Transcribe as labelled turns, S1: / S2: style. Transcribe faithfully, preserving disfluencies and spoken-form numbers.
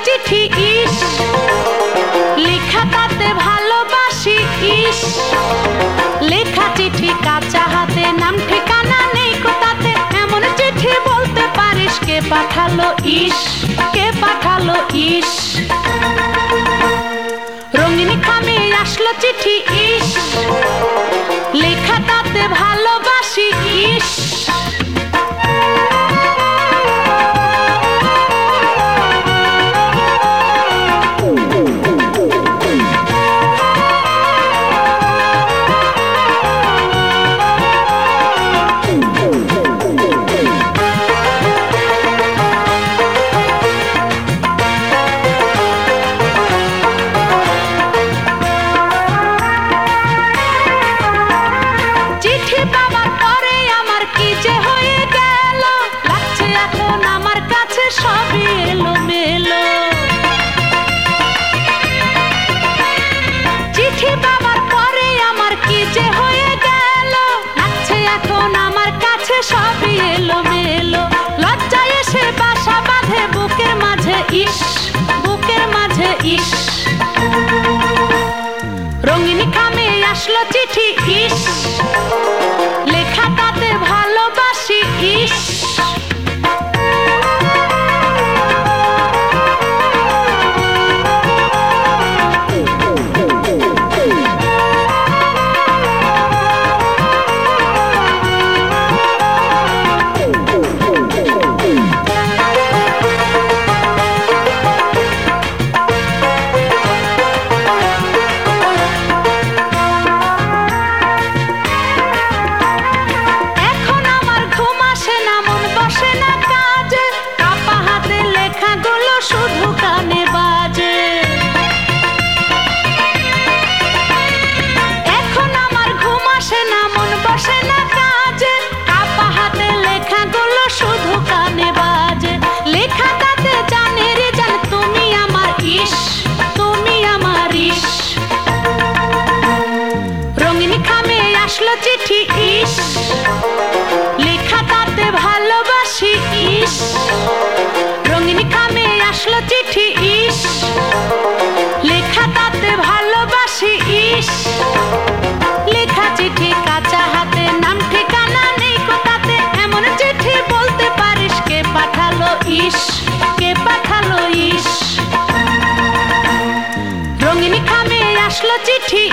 S1: চিঠি ইস লেখা তাতে ভালোবাসি ইস লেখা চিঠি কাঁচা হাতে নাম ঠিকানা নেই কোথাতে এমন চিঠি বলতে পারিস কে পাঠালো ইস কে পাঠালো ইস রঙিন খামে আসলো চিঠি ইস লেখা তাতে ভালোবাসি ইস সবই এলো মেলো লজ্জায় এসে বাসা বাঁধে বুকের মাঝে ইস বুকের মাঝে ইস রঙিন খামে আসলো চিঠি ইস লেখা তাতে ভালোবাসি ইস চিঠি ইস লেখা তাতে ভালোবাসি ইস রঙিন খামে আসলো চিঠি ইস লেখা তাতে ভালোবাসি ইস লেখা চিঠি কাঁচা হাতে নাম ঠিকানা নেই কোথাতে এমন চিঠি বলতে পারিস কে পাঠালো ইস কে পাঠালো ইস রঙিন খামে আসলো চিঠি